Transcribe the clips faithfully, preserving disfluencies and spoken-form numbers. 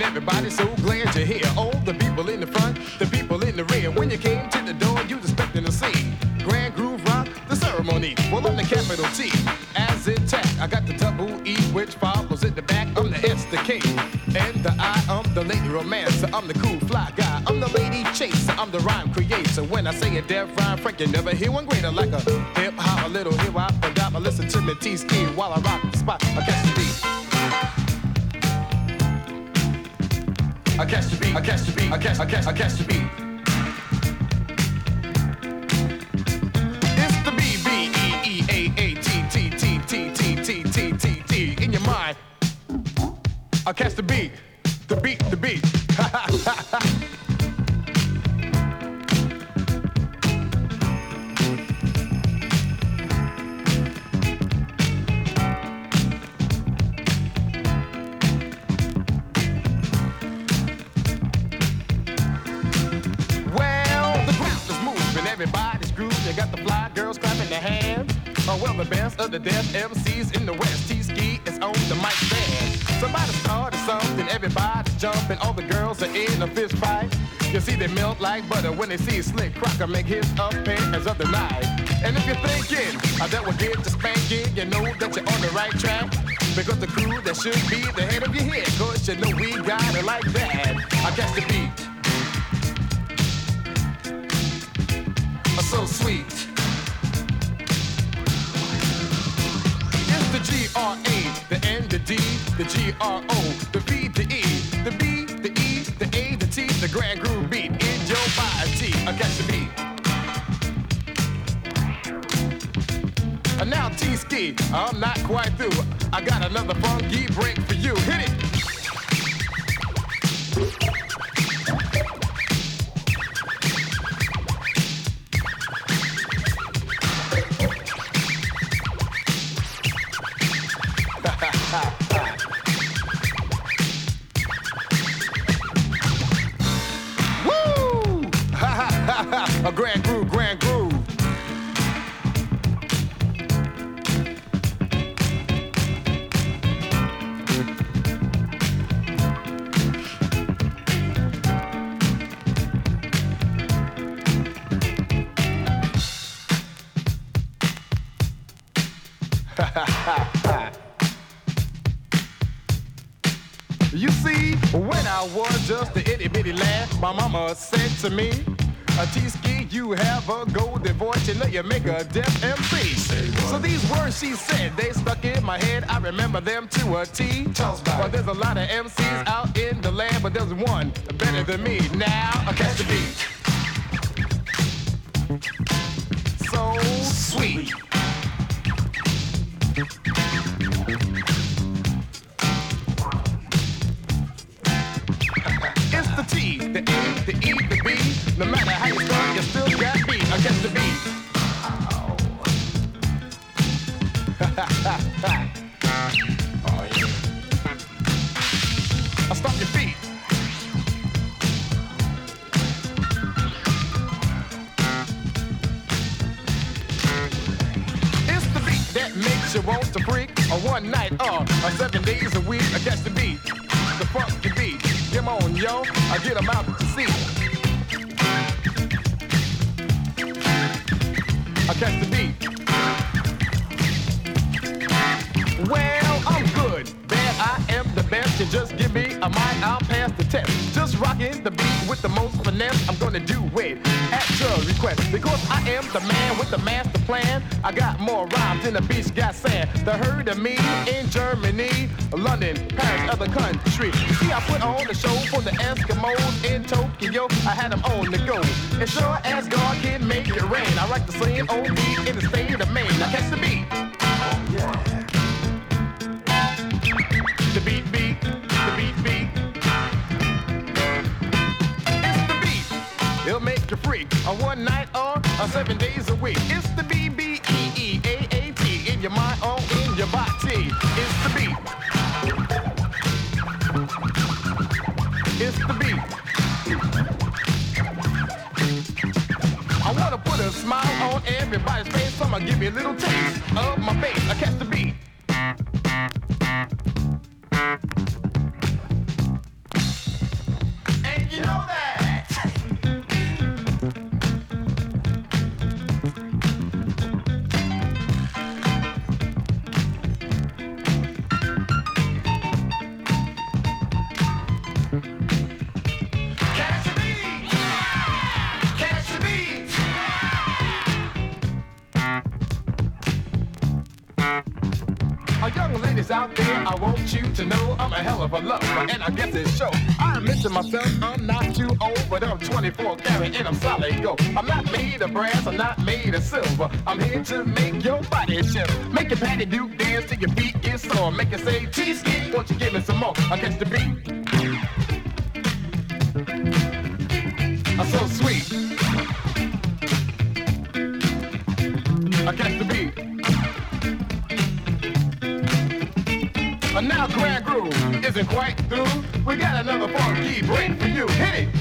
everybody so glad you're here. All the people in the front, the people in the rear. When you came to the door, you was expecting to see Grand Groove Rock, the ceremony. Well, I'm the capital T, as in tack. I got the double E, which follows in the back. I'm the S, the K, and the I. I'm the lady romancer. I'm the cool fly guy. I'm the lady chaser. I'm the rhyme creator. When I say a deaf rhyme, Frank, you never hear one greater. Like a hip hop, a little hip hop, and dapper. Listen to me, T-Ski, while I rock the spot. I catch the beat. I catch the beat. I catch the beat. I catch. I catch. I catch the beat. It's the B B E E A A T T T T T T T T T in your mind. I catch the beat. The beat. The beat. Everybody's groove, you got the fly girls clapping their hands. Oh, well, the best of the deaf M Cs in the West. T-Ski is on the mic stand. Somebody started something, everybody's jumping. All the girls are in a fist fight. You see, they melt like butter when they see Slick Crocker make his appearance of the night. And if you're thinking uh, that will get the spanking, you know that you're on the right track. Because the crew that should be the head of your head, cause you know we got it like that. I catch the beat. So sweet. It's the G R A, the N, the D, the G R O, the V, the E, the B, the E, the A, the T, the Grand Groove beat in your body. I got the beat. And now T-Ski, I'm not quite through. I got another funky break for you. Hit it. Woo! A grand groove, grand groove. You see, when I was just a itty bitty lad, my mama said to me, a T-Ski, you have a golden voice, you know you make a deaf M C. So these words she said, they stuck in my head, I remember them to a T. Well, there's a lot of M Cs out in the land, but there's one better than me. Now, I catch the beat. So sweet. It's the T, the A, the E, the B. No matter how you start, you still got beat. I catch the beat. Oh, yeah. I stop your feet. It's the beat that makes you want to freak. A one night, uh, a seven days a week. I catch the beat. The funky beat. Come on, yo, I get them out to see. I catch the beat. Well, I'm good. Bad, I am the best. You just give me a mic, I'll pass the test. Just rocking the beat with the most finesse. I'm gonna do it at your request. Because I am the man with the master plan. I got more rhymes than the beach got sand. The heard of me in Germany, London, Paris, other country. You see, I put on the show for the Eskimos in Tokyo. I had them on the go. And sure as God can make it rain, I rock the same old beat in the state of Maine. Now catch the beat. Oh, yeah. The beat, beat, the beat, beat. It's the beat. It'll make you freak. A one night or a seven days a week. It's the B B E E A A T in your mind or in your body. It's the beat. It's the beat. I wanna put a smile on everybody's face, so I'ma give you a little taste of my bass. I catch the beat. young ladies out there, I want you to know I'm a hell of a lover, and I guess it shows. I admit to myself I'm not too old, but I'm twenty-four karat and I'm solid gold. I'm not made of brass, I'm not made of silver. I'm here to make your body shiver. Make your patty do dance till your feet get sore. Make it say cheesecake, won't you give me some more? I catch the beat. I'm so sweet. I catch the beat. But now Grand Groove isn't quite through. We got another funky break for you. Hit it!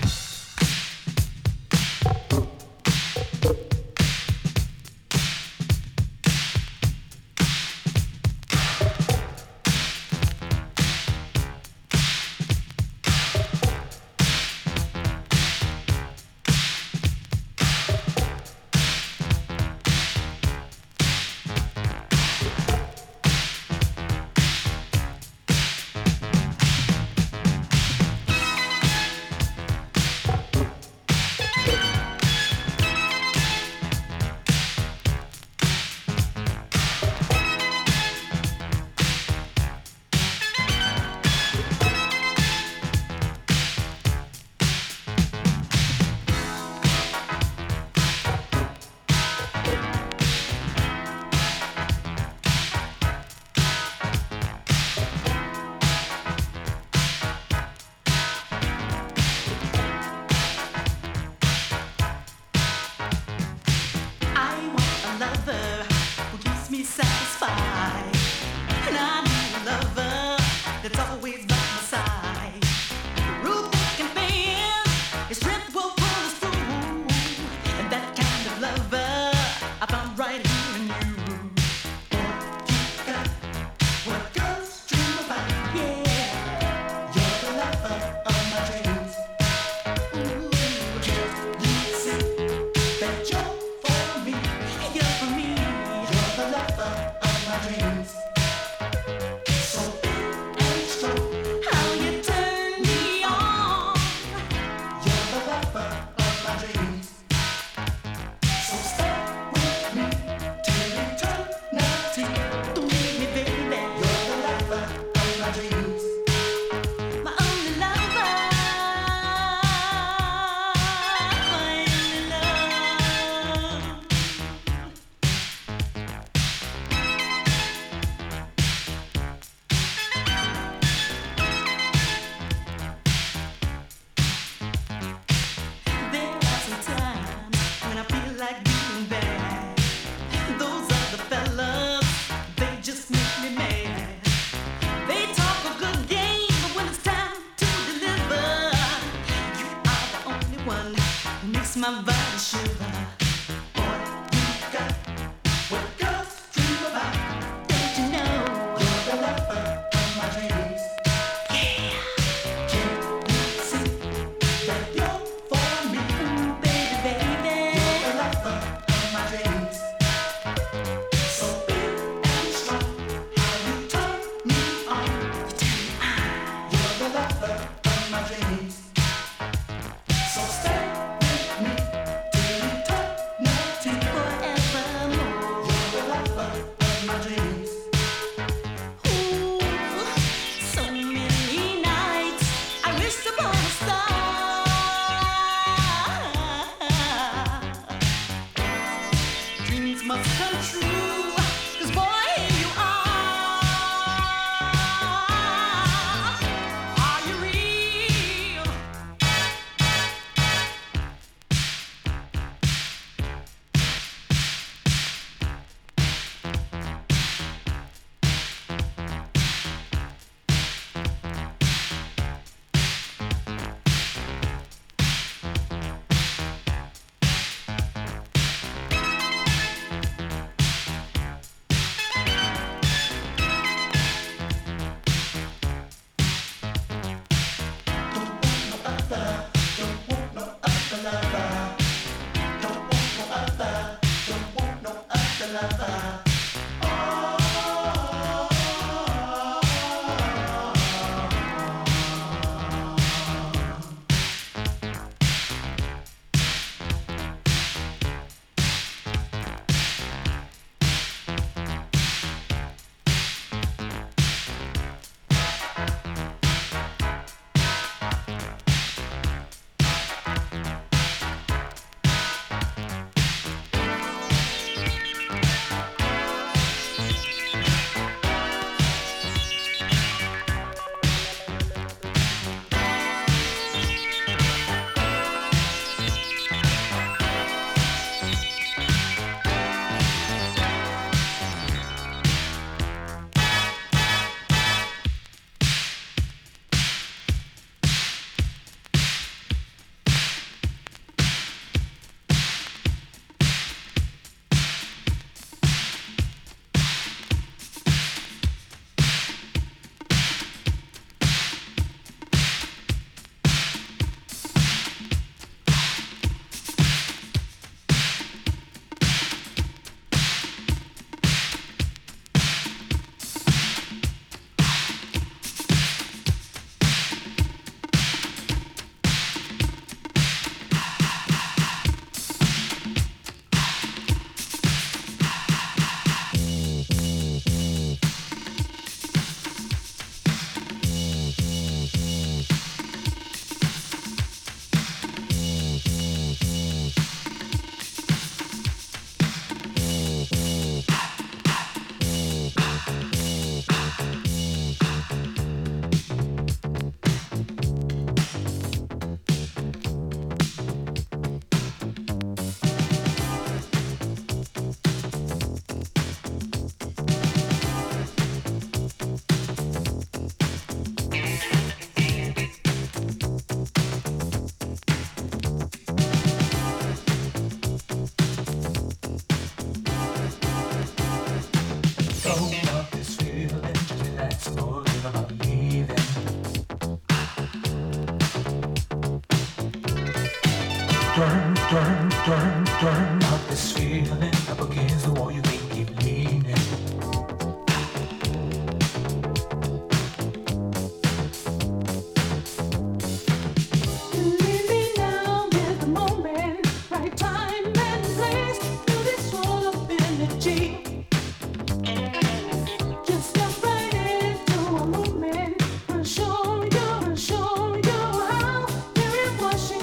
Turn, turn, turn up this feeling up against the wall. You can't keep leaning.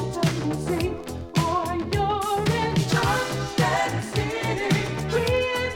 Washington, D C, or you're in John City, free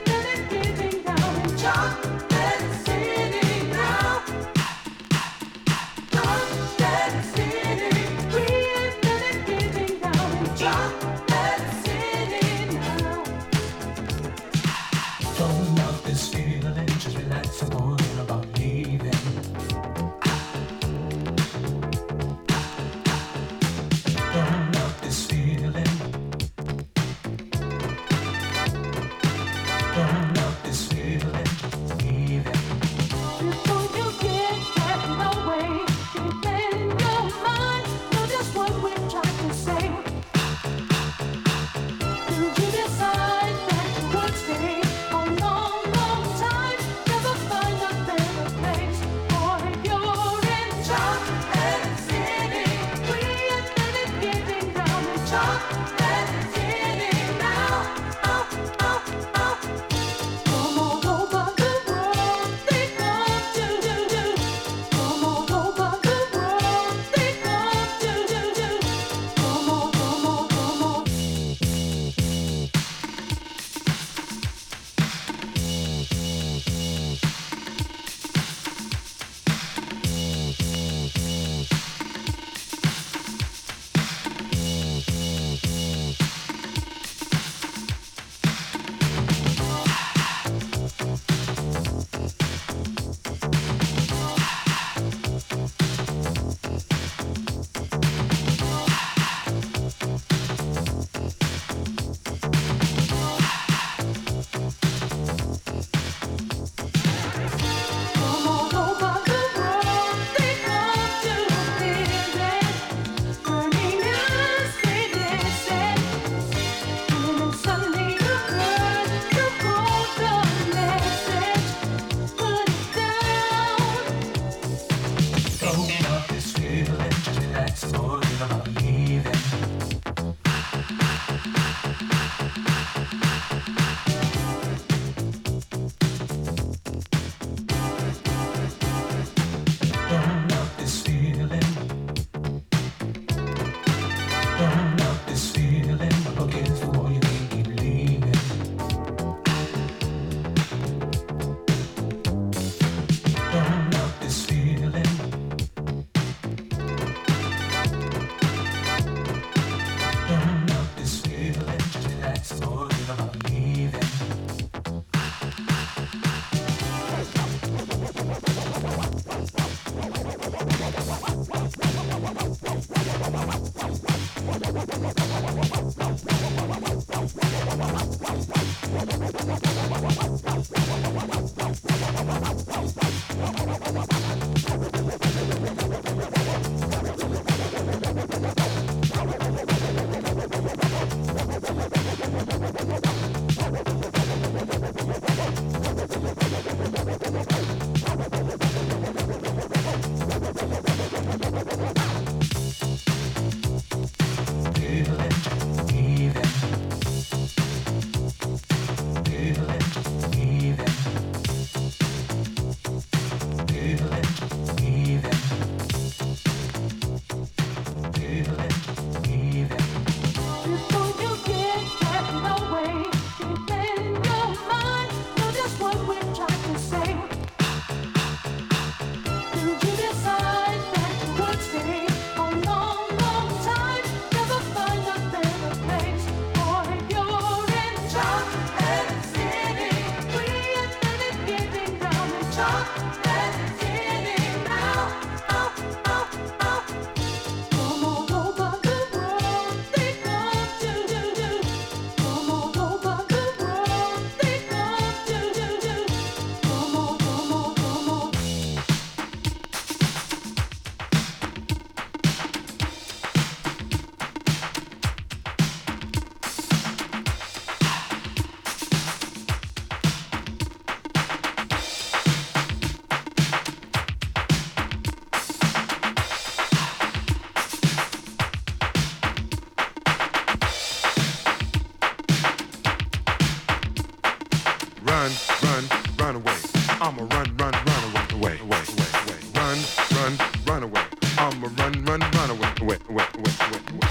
away, away, away. Run, run, run away. I'm a run, run, run away, away, away, away, away, away.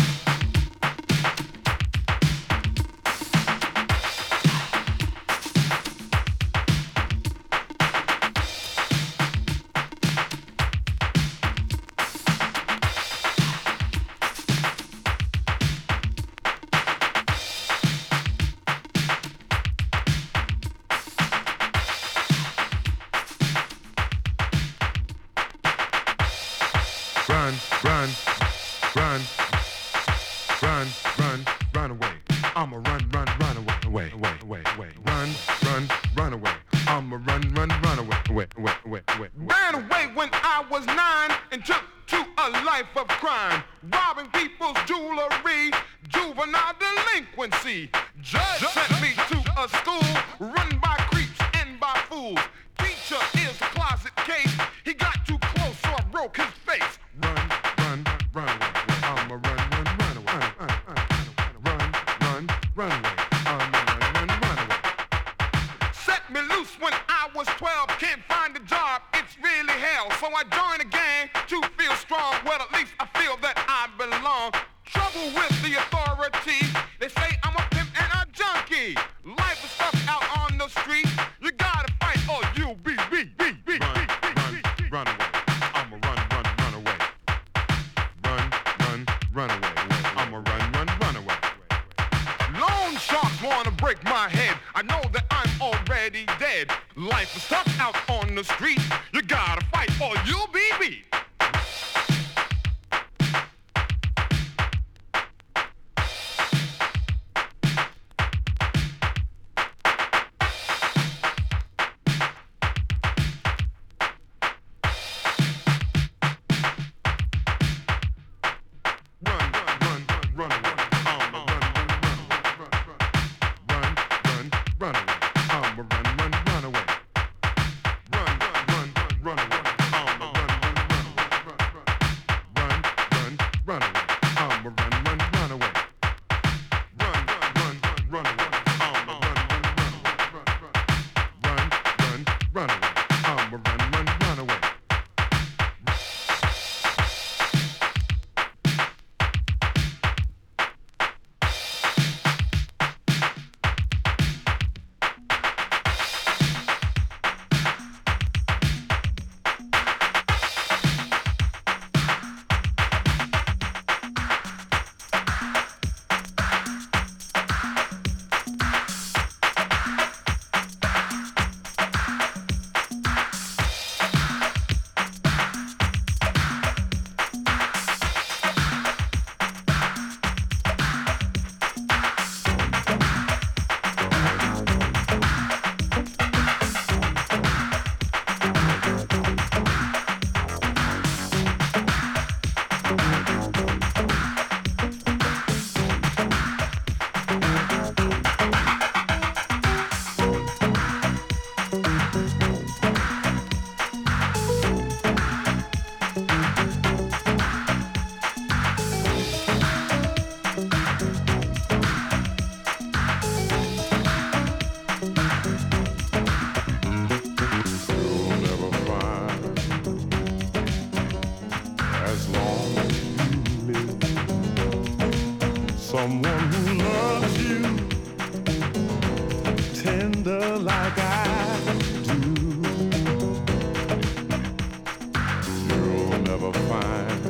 Run, run, run, run, run, run away. I'ma run, run, run away, away, away, away, away. Run, run, run away. I'ma run, run, run away, away, away, away, away. Ran away when I was nine and took to a life of crime, robbing people's jewelry, juvenile delinquency. Judge sent me to a school run by creeps and by fools. Teacher is a closet case. He got too close, so I broke his face. Run, run, run away. I'ma run, run, run away. Run, run, run away. I'ma run, run, run away. Set me loose when I was twelve. Can't find a job, it's really hell. So I joined a gang to feel strong. Well, at least I feel that I belong. Trouble with the authority. They say I'm a pimp and a junkie. Life is tough out on the street. You gotta fight or you'll be beat. Run, run, run away. I'ma run, run, run away. Run, run, run away. I'ma run, run, run away. Loan sharks wanna break my head. I know that I'm already dead. Life is tough out on the street. You gotta fight or you'll be beat. Someone who loves you tender like I do. You'll never find,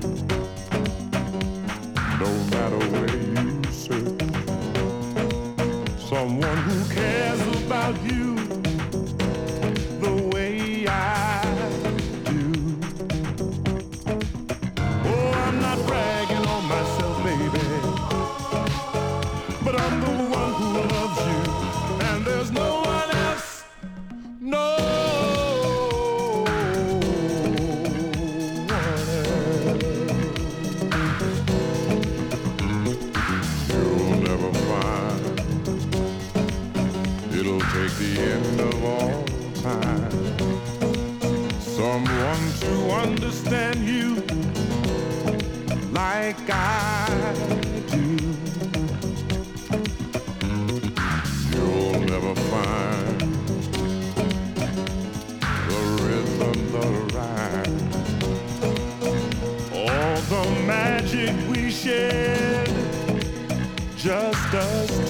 no matter where you search, someone who cares about you the way I do. Oh, I'm not bragging on myself, baby, but I'm the one who loves you, and there's no one else, no one else. You'll never find, it'll take the end of all time, someone to understand you like I do. You'll never find station, just us